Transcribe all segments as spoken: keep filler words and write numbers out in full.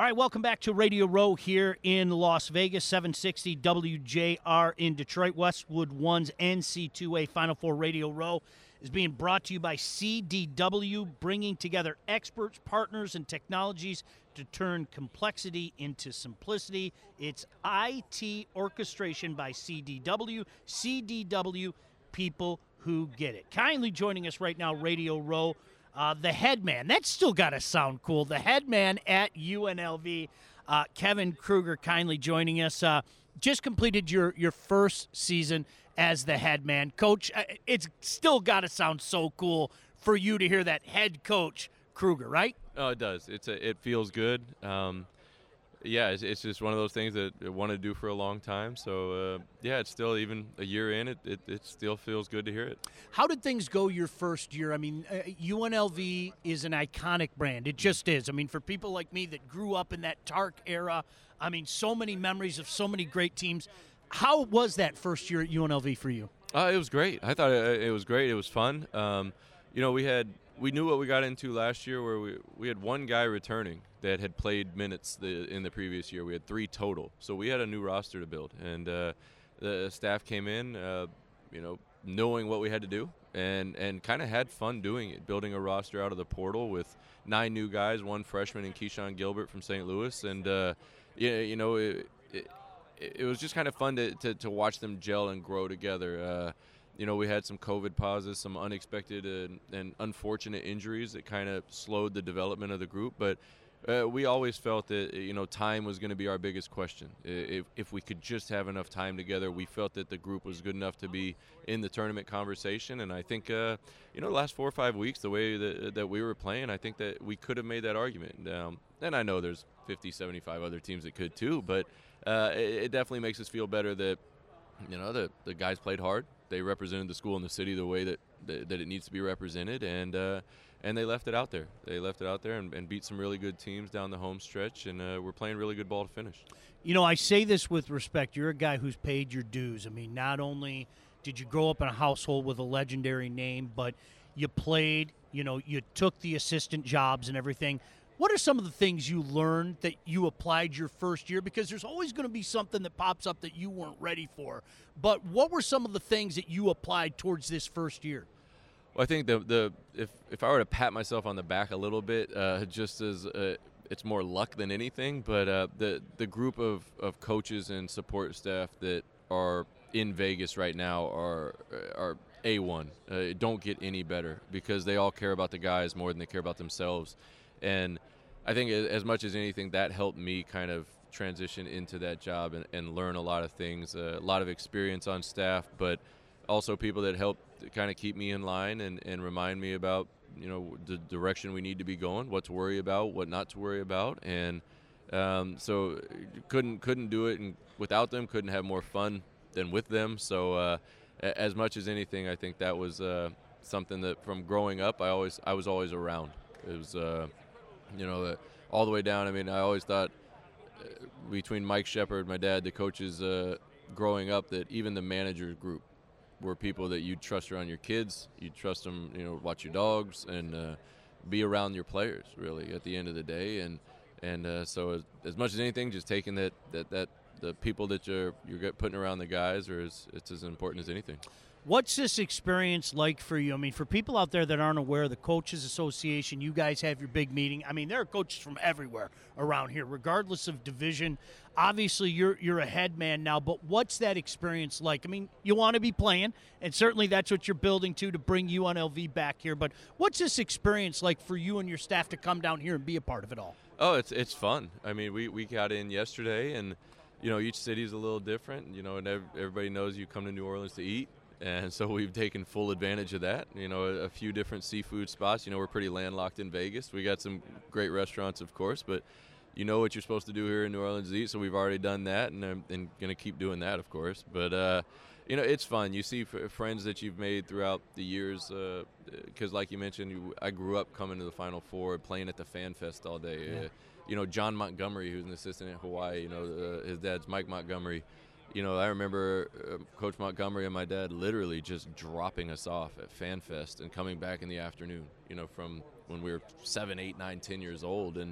All right, welcome back to Radio Row here in Las Vegas, seven sixty W J R in Detroit. Westwood One's N C two A Final Four Radio Row is being brought to you by C D W, bringing together experts, partners, and technologies to turn complexity into simplicity. It's I T orchestration by C D W. C D W, people who get it. Kindly joining us right now, Radio Row, Uh, the head man. That's still got to sound cool. The head man at U N L V, uh, Kevin Kruger, kindly joining us. Uh, just completed your, your first season as the head man. Coach, uh, it's still got to sound so cool for you to hear that head coach Kruger, right? Oh, it does. It's a, it feels good. Um, yeah, it's, it's just one of those things that I wanted to do for a long time. So, uh, yeah, it's still, even a year in, it, it, it still feels good to hear it. How did things go your first year? I mean, uh, U N L V is an iconic brand. It just is. I mean, for people like me that grew up in that Tark era, I mean, so many memories of so many great teams. How was that first year at U N L V for you? Uh, it was great. I thought it, it was great. It was fun. Um, you know, we had we knew what we got into last year, where we we had one guy returning that had played minutes the, in the previous year. We had three total, so we had a new roster to build, and uh, the staff came in, uh, you know, knowing what we had to do, and and kind of had fun doing it, building a roster out of the portal with nine new guys, one freshman in Keyshawn Gilbert from Saint Louis, and uh, yeah, you know, it, it, it was just kind of fun to, to to watch them gel and grow together. Uh, You know, we had some COVID pauses, some unexpected and, and unfortunate injuries that kind of slowed the development of the group. But uh, we always felt that, you know, time was going to be our biggest question. If, if we could just have enough time together, we felt that the group was good enough to be in the tournament conversation. And I think, uh, you know, the last four or five weeks, the way that, that we were playing, I think that we could have made that argument. Um, and I know there's fifty, seventy-five other teams that could too, but uh, it, it definitely makes us feel better that, you know, the, the guys played hard. They represented the school and the city the way that that, that it needs to be represented, and uh, and they left it out there. They left it out there and, and beat some really good teams down the home stretch, and uh, we're playing really good ball to finish. You know, I say this with respect. You're a guy who's paid your dues. I mean, not only did you grow up in a household with a legendary name, but you played, you know, you took the assistant jobs and everything. What are some of the things you learned that you applied your first year? Because there's always going to be something that pops up that you weren't ready for. But what were some of the things that you applied towards this first year? Well, I think the the if if I were to pat myself on the back a little bit, uh, just as uh, it's more luck than anything, but uh, the the group of, of coaches and support staff that are in Vegas right now are are A one. Uh, don't get any better, because they all care about the guys more than they care about themselves. And I think as much as anything, that helped me kind of transition into that job and, and learn a lot of things, uh, a lot of experience on staff, but also people that helped kind of keep me in line and, and remind me about, you know, the direction we need to be going, what to worry about, what not to worry about. And um, so couldn't couldn't do it and without them, couldn't have more fun than with them. So uh, as much as anything, I think that was uh, something that from growing up, I always I was always around. It was uh, You know, uh, all the way down. I mean, I always thought uh, between Mike Shepard, my dad, the coaches uh, growing up, that even the manager group were people that you'd trust around your kids. You'd trust them, you know, watch your dogs and uh, be around your players, really, at the end of the day. And and uh, so as, as much as anything, just taking that, that, that the people that you're, you're putting around the guys are as, it's as important as anything. What's this experience like for you? I mean, for people out there that aren't aware, the Coaches Association, you guys have your big meeting. I mean, there are coaches from everywhere around here, regardless of division. Obviously, you're you're a head man now, but what's that experience like? I mean, you want to be playing, and certainly that's what you're building to, to bring U N L V back here. But what's this experience like for you and your staff to come down here and be a part of it all? Oh, it's it's fun. I mean, we, we got in yesterday, and, you know, each city is a little different, you know, and everybody knows you come to New Orleans to eat. And so we've taken full advantage of that. You know, a, a few different seafood spots. You know, we're pretty landlocked in Vegas. We got some great restaurants, of course, but you know what you're supposed to do here in New Orleans to eat, so we've already done that, and I'm and going to keep doing that, of course. But, uh, you know, it's fun. You see f- friends that you've made throughout the years, because uh, like you mentioned, you, I grew up coming to the Final Four, playing at the Fan Fest all day. Yeah. Uh, you know, John Montgomery, who's an assistant at Hawaii, you know, uh, his dad's Mike Montgomery. You know, I remember uh, Coach Montgomery and my dad literally just dropping us off at FanFest and coming back in the afternoon, you know, from when we were seven, eight, nine, ten years old. And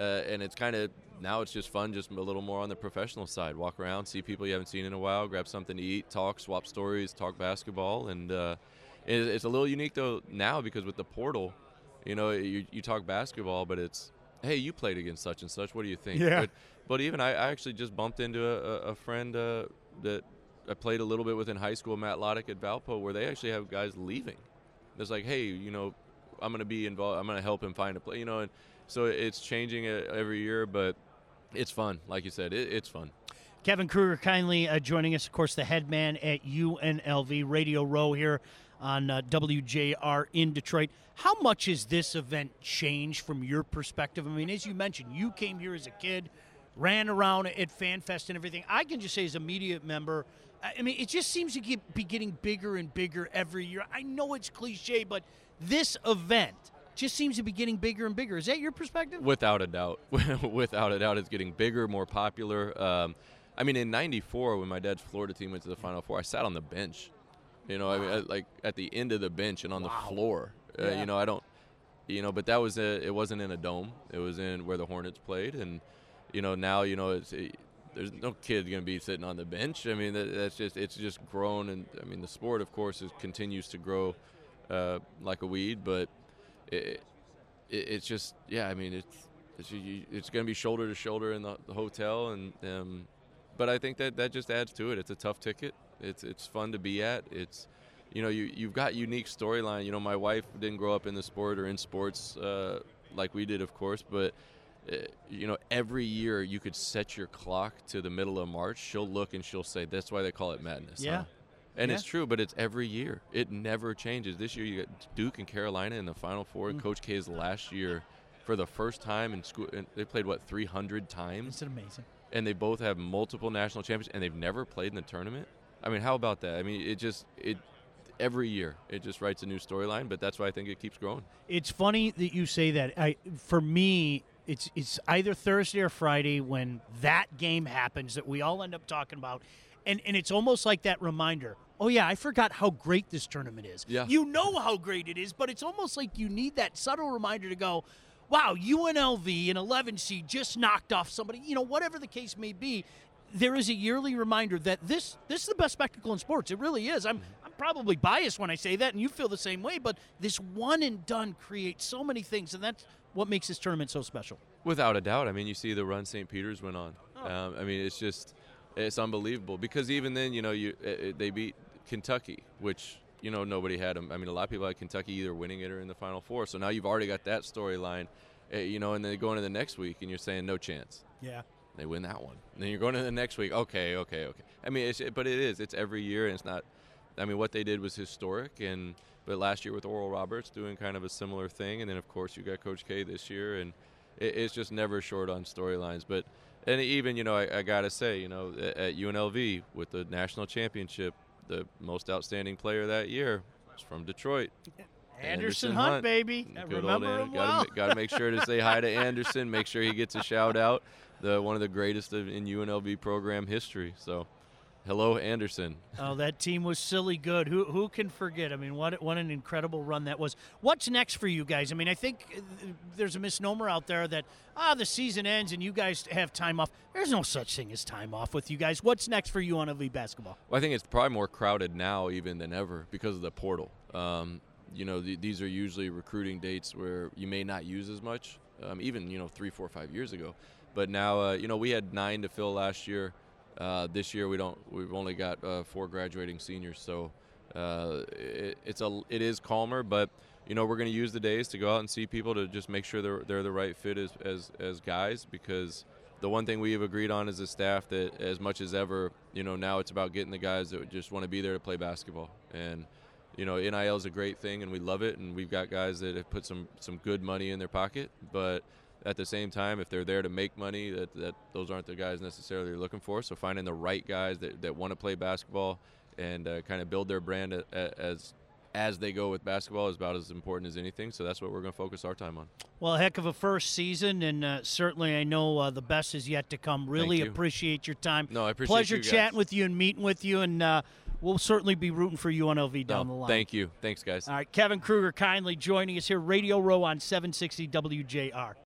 uh, and it's kind of now it's just fun, just a little more on the professional side. Walk around, see people you haven't seen in a while, grab something to eat, talk, swap stories, talk basketball, and uh, it, it's a little unique though now because with the portal, you know, you, you talk basketball, but it's, hey, you played against such and such. What do you think? Yeah. But, but even I, I actually just bumped into a, a friend uh, that I played a little bit with in high school, Matt Loddick at Valpo, where they actually have guys leaving. It's like, hey, you know, I'm going to be involved. I'm going to help him find a play, you know, and so it's changing every year, but it's fun. Like you said, it, it's fun. Kevin Kruger kindly uh, joining us, of course, the head man at U N L V Radio Row here on uh, W J R in Detroit. How much has this event changed from your perspective? I mean, as you mentioned, you came here as a kid, ran around at FanFest and everything. I can just say as a media member, I mean, it just seems to get, be getting bigger and bigger every year. I know it's cliche, but this event just seems to be getting bigger and bigger. Is that your perspective? Without a doubt. Without a doubt, it's getting bigger, more popular. Um, I mean, in ninety-four, when my dad's Florida team went to the Final Four, I sat on the bench. You know, wow. I mean, I, like at the end of the bench and on wow. the floor. Uh, yeah. You know, I don't, you know, but that was a, it wasn't in a dome. It was in where the Hornets played. And, you know, now, you know, it's, it, there's no kid going to be sitting on the bench. I mean, that, that's just, it's just grown. And, I mean, the sport, of course, is, continues to grow uh, like a weed. But it, it, it's just, yeah, I mean, it's, it's, it's going to be shoulder to shoulder in the, the hotel. And, um, but I think that that just adds to it. It's a tough ticket. It's it's fun to be at. It's, you know, you, you've got unique storyline. You know, my wife didn't grow up in the sport or in sports uh, like we did, of course. But, uh, you know, every year you could set your clock to the middle of March. She'll look and she'll say, that's why they call it madness. Yeah. Huh? And yeah. it's true, but it's every year. It never changes. This year you got Duke and Carolina in the Final Four. Mm. Coach K's last year for the first time in school. And they played, what, three hundred times? Isn't it amazing? And they both have multiple national champions, and they've never played in the tournament. I mean, how about that? I mean, it just it every year it just writes a new storyline. But that's why I think it keeps growing. It's funny that you say that. I for me, it's it's either Thursday or Friday when that game happens that we all end up talking about, and and it's almost like that reminder. Oh yeah, I forgot how great this tournament is. Yeah. You know how great it is, but it's almost like you need that subtle reminder to go, wow, U N L V, an eleven seed, just knocked off somebody. You know, whatever the case may be, there is a yearly reminder that this this is the best spectacle in sports. It really is. I'm I'm probably biased when I say that, and you feel the same way, but this one and done creates so many things, and that's what makes this tournament so special. Without a doubt. I mean, you see the run Saint Peter's went on. Oh. Um, I mean, it's just, it's unbelievable. Because even then, you know, you it, they beat Kentucky, which, you know, nobody had them. I mean, a lot of people had Kentucky either winning it or in the Final Four. So now you've already got that storyline, uh, you know, and then going to the next week, and you're saying no chance. Yeah. They win that one. And then you're going to the next week. Okay, okay, okay. I mean, it's, but it is. It's every year, and it's not. I mean, what they did was historic. And but last year with Oral Roberts doing kind of a similar thing, and then of course you got Coach K this year, and it, it's just never short on storylines. But and even you know, I, I gotta say, you know, at, at U N L V with the national championship, the most outstanding player that year was from Detroit. Anderson, Anderson Hunt, Hunt, baby. I Good remember old him well. Got to make sure to say hi to Anderson. Make sure he gets a shout out. The one of the greatest of, in U N L V program history. So, hello, Anderson. Oh, that team was silly good. Who who can forget? I mean, what what an incredible run that was. What's next for you guys? I mean, I think there's a misnomer out there that ah the season ends and you guys have time off. There's no such thing as time off with you guys. What's next for U N L V basketball? Well, I think it's probably more crowded now even than ever because of the portal. Um, you know, th- these are usually recruiting dates where you may not use as much, um, even, you know, three, four, five years ago. But now, uh, you know, we had nine to fill last year. Uh, this year we don't. We've only got uh, four graduating seniors, so uh, it, it's a. It is calmer, but you know we're going to use the days to go out and see people to just make sure they're they're the right fit as as as guys. Because the one thing we have agreed on as a staff that as much as ever, you know, now it's about getting the guys that just want to be there to play basketball. And you know, N I L is a great thing, and we love it, and we've got guys that have put some some good money in their pocket, but at the same time, if they're there to make money, that, that those aren't the guys necessarily you're looking for. So finding the right guys that, that want to play basketball and uh, kind of build their brand a, a, as as they go with basketball is about as important as anything. So that's what we're going to focus our time on. Well, a heck of a first season, and uh, certainly I know uh, the best is yet to come. Really you. appreciate your time. No, I appreciate Pleasure you guys. chatting with you and meeting with you, and uh, we'll certainly be rooting for U N L V down no, the line. Thank you. Thanks, guys. All right, Kevin Kruger kindly joining us here, Radio Row on seven sixty W J R.